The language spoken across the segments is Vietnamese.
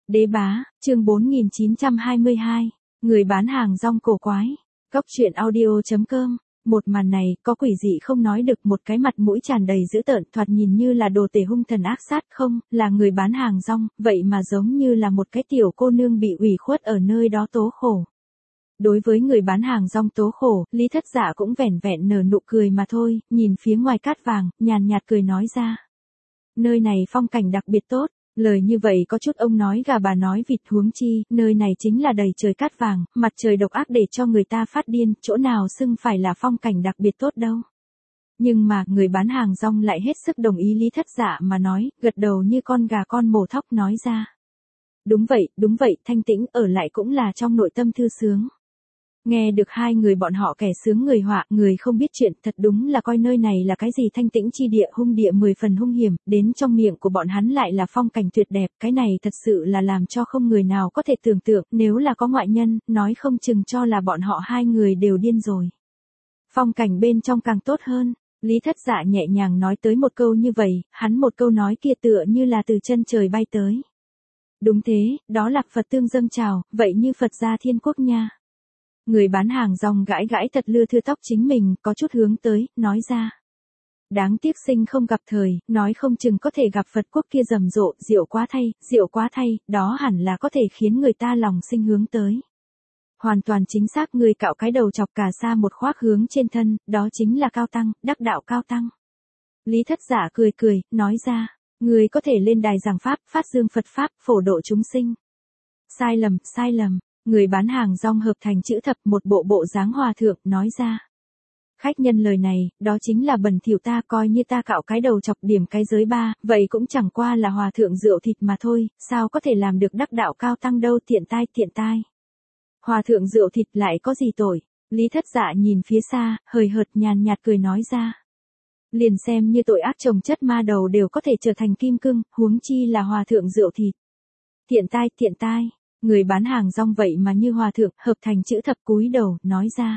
Đế bá, chương 4922, người bán hàng rong cổ quái. Cóc truyện audio.com. Một màn này, có quỷ dị không nói được, một cái mặt mũi tràn đầy dữ tợn, thoạt nhìn như là đồ tể hung thần ác sát, không, là người bán hàng rong, vậy mà giống như là một cái tiểu cô nương bị ủy khuất ở nơi đó tố khổ. Đối với người bán hàng rong tố khổ, Lý Thất Dạ cũng vẻn vẹn nở nụ cười mà thôi, nhìn phía ngoài cát vàng, nhàn nhạt cười nói ra. Nơi này phong cảnh đặc biệt tốt. Lời như vậy có chút ông nói gà bà nói vịt, huống chi, nơi này chính là đầy trời cát vàng, mặt trời độc ác để cho người ta phát điên, chỗ nào xưng phải là phong cảnh đặc biệt tốt đâu. Nhưng mà, người bán hàng rong lại hết sức đồng ý Lý Thất Dạ mà nói, gật đầu như con gà con mổ thóc nói ra. Đúng vậy, thanh tĩnh ở lại cũng là trong nội tâm thư sướng. Nghe được hai người bọn họ kẻ sướng người họa, người không biết chuyện, thật đúng là coi nơi này là cái gì thanh tĩnh chi địa, hung địa 10 phần hung hiểm, đến trong miệng của bọn hắn lại là phong cảnh tuyệt đẹp, cái này thật sự là làm cho không người nào có thể tưởng tượng, nếu là có ngoại nhân, nói không chừng cho là bọn họ hai người đều điên rồi. Phong cảnh bên trong càng tốt hơn, Lý Thất Dạ nhẹ nhàng nói tới một câu như vậy, hắn một câu nói kia tựa như là từ chân trời bay tới. Đúng thế, đó là Phật tương dâng trào, vậy như Phật gia thiên quốc nha. Người bán hàng rong gãi gãi thật lưa thưa tóc chính mình, có chút hướng tới, nói ra. Đáng tiếc sinh không gặp thời, nói không chừng có thể gặp Phật quốc kia rầm rộ, diệu quá thay, đó hẳn là có thể khiến người ta lòng sinh hướng tới. Hoàn toàn chính xác, người cạo cái đầu chọc cà sa một khoác hướng trên thân, đó chính là cao tăng, đắc đạo cao tăng. Lý Thất Dạ cười, nói ra, người có thể lên đài giảng pháp, phát dương Phật pháp, phổ độ chúng sinh. Sai lầm. Người bán hàng rong hợp thành chữ thập, một bộ dáng hòa thượng, nói ra. Khách nhân lời này, đó chính là bẩn thỉu, ta coi như ta cạo cái đầu chọc điểm cái giới ba, vậy cũng chẳng qua là hòa thượng rượu thịt mà thôi, sao có thể làm được đắc đạo cao tăng đâu, tiện tai. Hòa thượng rượu thịt lại có gì tội? Lý Thất Dạ nhìn phía xa, hời hợt nhàn nhạt cười nói ra. Liền xem như tội ác chồng chất ma đầu đều có thể trở thành kim cương, huống chi là hòa thượng rượu thịt. Tiện tai. Người bán hàng rong vậy mà như hòa thượng, hợp thành chữ thập cúi đầu, nói ra.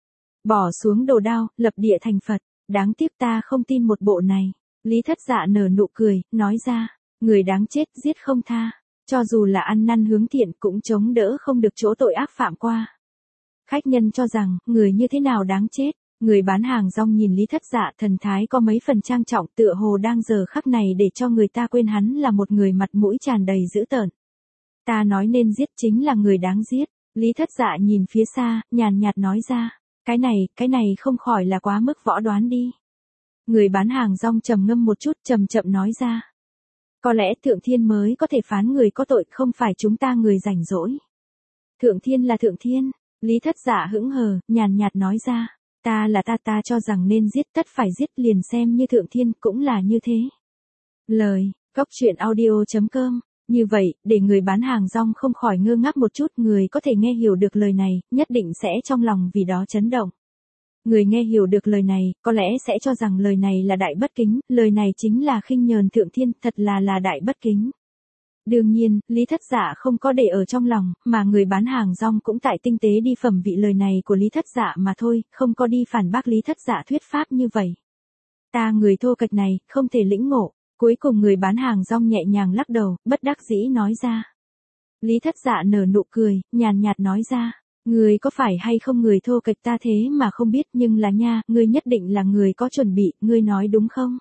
Bỏ xuống đồ đao, lập địa thành Phật, đáng tiếc ta không tin một bộ này. Lý Thất Dạ nở nụ cười, nói ra. Người đáng chết, giết không tha. Cho dù là ăn năn hướng thiện cũng chống đỡ không được chỗ tội ác phạm qua. Khách nhân cho rằng, người như thế nào đáng chết. Người bán hàng rong nhìn Lý Thất Dạ thần thái có mấy phần trang trọng, tựa hồ đang giờ khắc này để cho người ta quên hắn là một người mặt mũi tràn đầy dữ tợn. Ta nói nên giết chính là người đáng giết. Lý Thất Dạ nhìn phía xa, nhàn nhạt nói ra. Cái này không khỏi là quá mức võ đoán đi. Người bán hàng rong trầm ngâm một chút, chậm nói ra. Có lẽ Thượng Thiên mới có thể phán người có tội, không phải chúng ta người rảnh rỗi. Thượng Thiên là Thượng Thiên. Lý Thất Dạ hững hờ, nhàn nhạt nói ra. Ta là ta cho rằng nên giết tất phải giết, liền xem như Thượng Thiên cũng là như thế. Lời, Cóc truyện audio.com. Như vậy, để người bán hàng rong không khỏi ngơ ngác một chút, người có thể nghe hiểu được lời này, nhất định sẽ trong lòng vì đó chấn động. Người nghe hiểu được lời này, có lẽ sẽ cho rằng lời này là đại bất kính, lời này chính là khinh nhờn Thượng Thiên, thật là đại bất kính. Đương nhiên, Lý Thất Dạ không có để ở trong lòng, mà người bán hàng rong cũng tại tinh tế đi phẩm vị lời này của Lý Thất Dạ mà thôi, không có đi phản bác Lý Thất Dạ thuyết pháp như vậy. Ta người thô kệch này, không thể lĩnh ngộ. Cuối cùng người bán hàng rong nhẹ nhàng lắc đầu, bất đắc dĩ nói ra. Lý Thất Dạ nở nụ cười, nhàn nhạt nói ra. Người có phải hay không người thô kệch ta thế mà không biết, nhưng là nha, người nhất định là người có chuẩn bị, ngươi nói đúng không?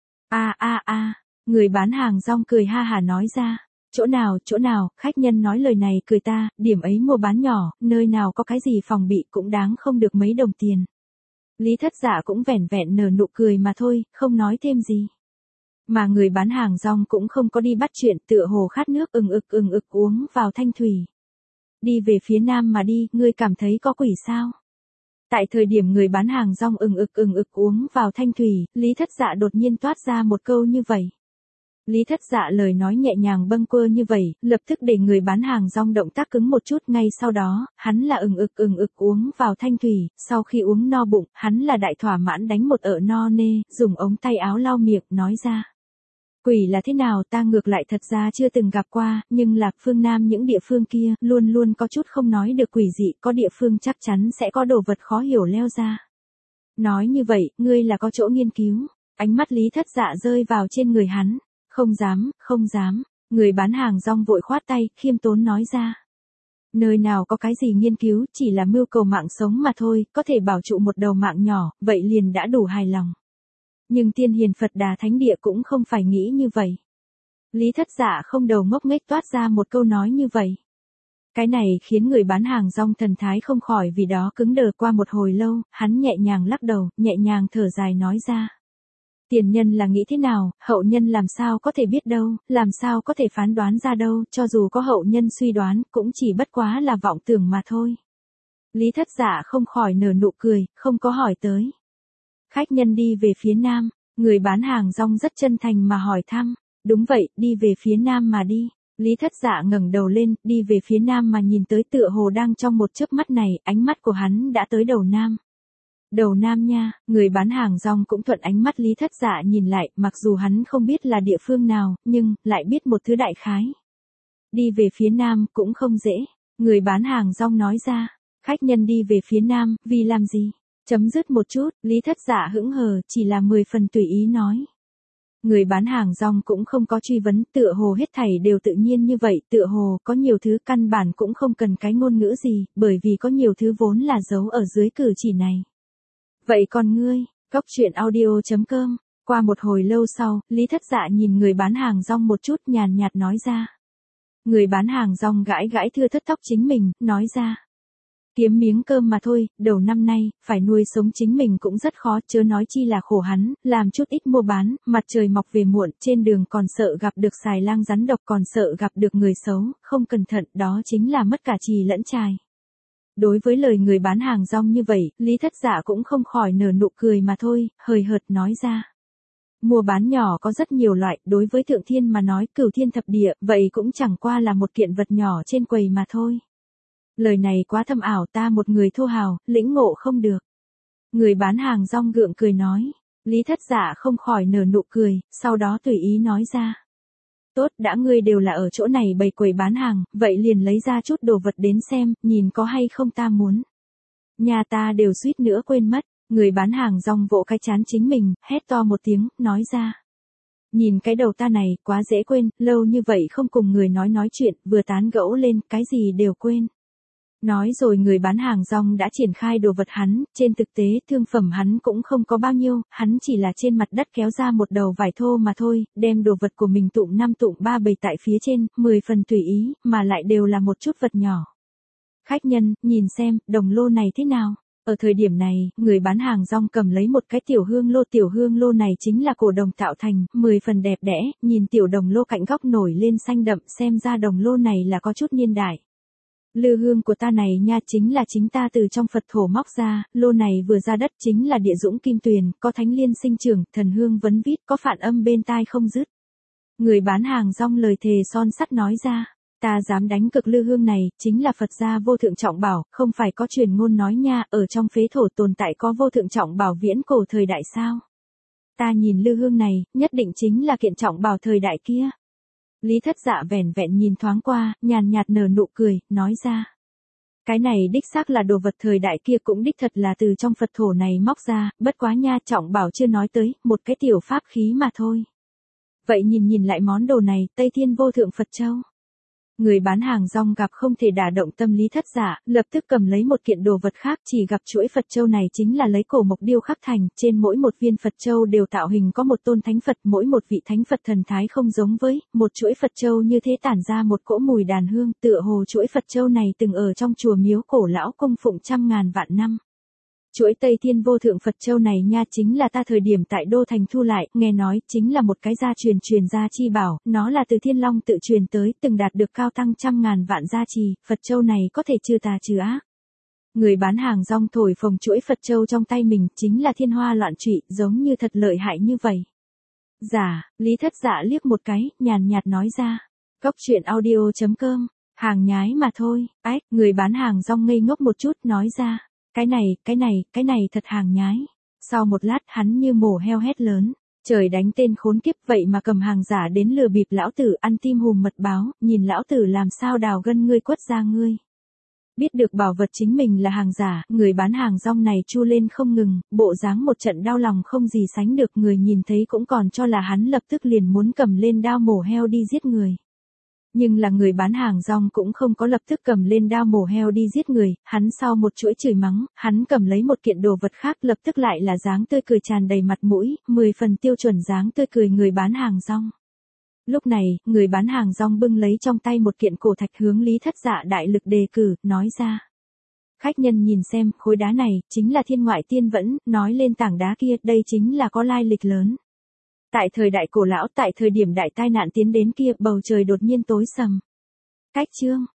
Người bán hàng rong cười ha hả nói ra. Chỗ nào, khách nhân nói lời này cười ta, điểm ấy mua bán nhỏ, nơi nào có cái gì phòng bị cũng đáng không được mấy đồng tiền. Lý Thất Dạ cũng vẻn vẹn nở nụ cười mà thôi, không nói thêm gì. Mà người bán hàng rong cũng không có đi bắt chuyện, tựa hồ khát nước ừng ực uống vào thanh thủy. Đi về phía nam mà đi, ngươi cảm thấy có quỷ sao? Tại thời điểm người bán hàng rong ừng ực uống vào thanh thủy, Lý Thất Dạ đột nhiên toát ra một câu như vậy. Lý Thất Dạ lời nói nhẹ nhàng bâng quơ như vậy, lập tức để người bán hàng rong động tác cứng một chút, ngay sau đó, hắn là ừng ực uống vào thanh thủy, sau khi uống no bụng, hắn là đại thỏa mãn đánh một ợ no nê, dùng ống tay áo lau miệng, nói ra. Quỷ là thế nào ta ngược lại thật ra chưa từng gặp qua, nhưng là phương Nam những địa phương kia, luôn có chút không nói được quỷ dị, có địa phương chắc chắn sẽ có đồ vật khó hiểu leo ra. Nói như vậy, ngươi là có chỗ nghiên cứu, ánh mắt Lý Thất Dạ rơi vào trên người hắn. Không dám. Người bán hàng rong vội khoát tay, khiêm tốn nói ra. Nơi nào có cái gì nghiên cứu, chỉ là mưu cầu mạng sống mà thôi, có thể bảo trụ một đầu mạng nhỏ, vậy liền đã đủ hài lòng. Nhưng tiên hiền Phật Đà Thánh Địa cũng không phải nghĩ như vậy. Lý Thất Dạ không đầu ngốc nghếch toát ra một câu nói như vậy. Cái này khiến người bán hàng rong thần thái không khỏi vì đó cứng đờ. Qua một hồi lâu, hắn nhẹ nhàng lắc đầu, nhẹ nhàng thở dài nói ra. Tiền nhân là nghĩ thế nào, hậu nhân làm sao có thể biết đâu, làm sao có thể phán đoán ra đâu, cho dù có hậu nhân suy đoán, cũng chỉ bất quá là vọng tưởng mà thôi. Lý Thất Dạ không khỏi nở nụ cười, không có hỏi tới. Khách nhân đi về phía nam, người bán hàng rong rất chân thành mà hỏi thăm. Đúng vậy, đi về phía nam mà đi. Lý Thất Dạ ngẩng đầu lên, đi về phía nam mà nhìn tới tựa hồ đang trong một chớp mắt này, ánh mắt của hắn đã tới đầu nam. Đầu nam nha, người bán hàng rong cũng thuận ánh mắt Lý Thất Dạ nhìn lại, mặc dù hắn không biết là địa phương nào, nhưng lại biết một thứ đại khái. Đi về phía nam cũng không dễ, người bán hàng rong nói ra. Khách nhân đi về phía nam, vì làm gì? Chấm dứt một chút, Lý Thất Dạ hững hờ, chỉ là 10 phần tùy ý nói. Người bán hàng rong cũng không có truy vấn, tựa hồ hết thảy đều tự nhiên như vậy, tựa hồ có nhiều thứ căn bản cũng không cần cái ngôn ngữ gì, bởi vì có nhiều thứ vốn là giấu ở dưới cử chỉ này. Vậy còn ngươi, Cốc Truyện Audio.com, qua một hồi lâu sau, Lý Thất Dạ nhìn người bán hàng rong một chút nhàn nhạt nói ra. Người bán hàng rong gãi gãi thưa thất tóc chính mình, nói ra. Kiếm miếng cơm mà thôi, đầu năm nay, phải nuôi sống chính mình cũng rất khó, chớ nói chi là khổ hắn, làm chút ít mua bán, mặt trời mọc về muộn, trên đường còn sợ gặp được xài lang rắn độc, còn sợ gặp được người xấu, không cẩn thận, đó chính là mất cả trì lẫn trài. Đối với lời người bán hàng rong như vậy, Lý Thất Dạ cũng không khỏi nở nụ cười mà thôi, hời hợt nói ra. Mua bán nhỏ có rất nhiều loại, đối với Thượng Thiên mà nói, Cửu Thiên Thập Địa, vậy cũng chẳng qua là một kiện vật nhỏ trên quầy mà thôi. Lời này quá thâm ảo, ta một người thô hào, lĩnh ngộ không được. Người bán hàng rong gượng cười nói. Lý Thất Dạ không khỏi nở nụ cười, sau đó tùy ý nói ra. Tốt, đã ngươi đều là ở chỗ này bày quầy bán hàng, vậy liền lấy ra chút đồ vật đến xem, nhìn có hay không ta muốn. Nhà ta đều suýt nữa quên mất, người bán hàng rong vỗ cái trán chính mình, hét to một tiếng, nói ra. Nhìn cái đầu ta này, quá dễ quên, lâu như vậy không cùng người nói chuyện, vừa tán gẫu lên, cái gì đều quên. Nói rồi người bán hàng rong đã triển khai đồ vật hắn, trên thực tế thương phẩm hắn cũng không có bao nhiêu, hắn chỉ là trên mặt đất kéo ra một đầu vải thô mà thôi, đem đồ vật của mình tụm 5 tụm 3 bày tại phía trên, 10 phần tùy ý, mà lại đều là một chút vật nhỏ. Khách nhân, nhìn xem, đồng lô này thế nào? Ở thời điểm này, người bán hàng rong cầm lấy một cái tiểu hương lô này chính là cổ đồng tạo thành, 10 phần đẹp đẽ, nhìn tiểu đồng lô cạnh góc nổi lên xanh đậm, xem ra đồng lô này là có chút niên đại. Lư hương của ta này nha chính là chính ta từ trong Phật thổ móc ra, lô này vừa ra đất chính là địa dũng kim tuyền, có thánh liên sinh trưởng, thần hương vấn vít, có phản âm bên tai không dứt. Người bán hàng rong lời thề son sắt nói ra, ta dám đánh cực lư hương này, chính là Phật gia vô thượng trọng bảo, không phải có truyền ngôn nói nha, ở trong phế thổ tồn tại có vô thượng trọng bảo viễn cổ thời đại sao. Ta nhìn lư hương này, nhất định chính là kiện trọng bảo thời đại kia. Lý Thất Dạ vẻn vẹn nhìn thoáng qua, nhàn nhạt nở nụ cười, nói ra. Cái này đích xác là đồ vật thời đại kia cũng đích thật là từ trong Phật thổ này móc ra, bất quá nha trọng bảo chưa nói tới, một cái tiểu pháp khí mà thôi. Vậy nhìn lại món đồ này, Tây Thiên vô thượng Phật Châu. Người bán hàng rong gặp không thể đả động tâm Lý Thất Dạ, lập tức cầm lấy một kiện đồ vật khác, chỉ gặp chuỗi Phật Châu này chính là lấy cổ mộc điêu khắc thành, trên mỗi một viên Phật Châu đều tạo hình có một tôn thánh Phật, mỗi một vị thánh Phật thần thái không giống với, một chuỗi Phật Châu như thế tản ra một cỗ mùi đàn hương, tựa hồ chuỗi Phật Châu này từng ở trong chùa miếu cổ lão cung phụng trăm ngàn vạn năm. Chuỗi Tây Thiên vô thượng Phật Châu này nha chính là ta thời điểm tại Đô Thành thu lại, nghe nói, chính là một cái gia truyền gia chi bảo, nó là từ Thiên Long tự truyền tới, từng đạt được cao tăng trăm ngàn vạn gia trì, Phật Châu này có thể trừ tà trừ ác. Người bán hàng rong thổi phồng chuỗi Phật Châu trong tay mình, chính là thiên hoa loạn trụy, giống như thật lợi hại như vậy. Dạ, Lý Thất Dạ liếc một cái, nhàn nhạt nói ra. Cốc Truyện Audio.com, hàng nhái mà thôi, ách, người bán hàng rong ngây ngốc một chút, nói ra. Cái này thật hàng nhái. Sau một lát hắn như mổ heo hét lớn. Trời đánh tên khốn kiếp vậy mà cầm hàng giả đến lừa bịp lão tử ăn tim hùm mật báo, nhìn lão tử làm sao đào gân ngươi quất ra ngươi. Biết được bảo vật chính mình là hàng giả, người bán hàng rong này chu lên không ngừng, bộ dáng một trận đau lòng không gì sánh được, người nhìn thấy cũng còn cho là hắn lập tức liền muốn cầm lên đao mổ heo đi giết người. Nhưng là người bán hàng rong cũng không có lập tức cầm lên đao mổ heo đi giết người, hắn sau một chuỗi chửi mắng, hắn cầm lấy một kiện đồ vật khác lập tức lại là dáng tươi cười tràn đầy mặt mũi, 10 phần tiêu chuẩn dáng tươi cười người bán hàng rong. Lúc này, người bán hàng rong bưng lấy trong tay một kiện cổ thạch hướng Lý Thất Dạ đại lực đề cử, nói ra. Khách nhân nhìn xem, khối đá này, chính là thiên ngoại tiên vẫn, nói lên tảng đá kia, đây chính là có lai lịch lớn. Tại thời đại cổ lão, tại thời điểm đại tai nạn tiến đến kia, bầu trời đột nhiên tối sầm. Cách chương.